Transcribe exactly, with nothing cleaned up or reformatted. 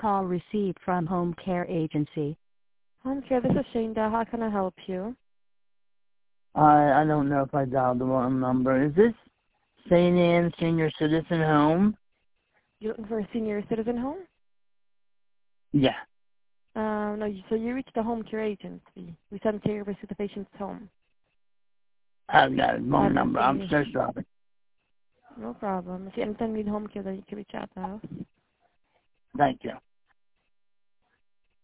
call received from Home Care Agency. Home Care, this is Shanda. How can I help you? I I don't know if I dialed the wrong number. Is this Saint Anne Senior Citizen Home? You looking for a senior citizen home? Yeah. Uh, no, you, so you reached the Home Care Agency. We send service to the patient's home. I've got the wrong That's number. I'm the- so sorry. No problem. If you anytime you need Home Care, then you can reach out to us. Thank you.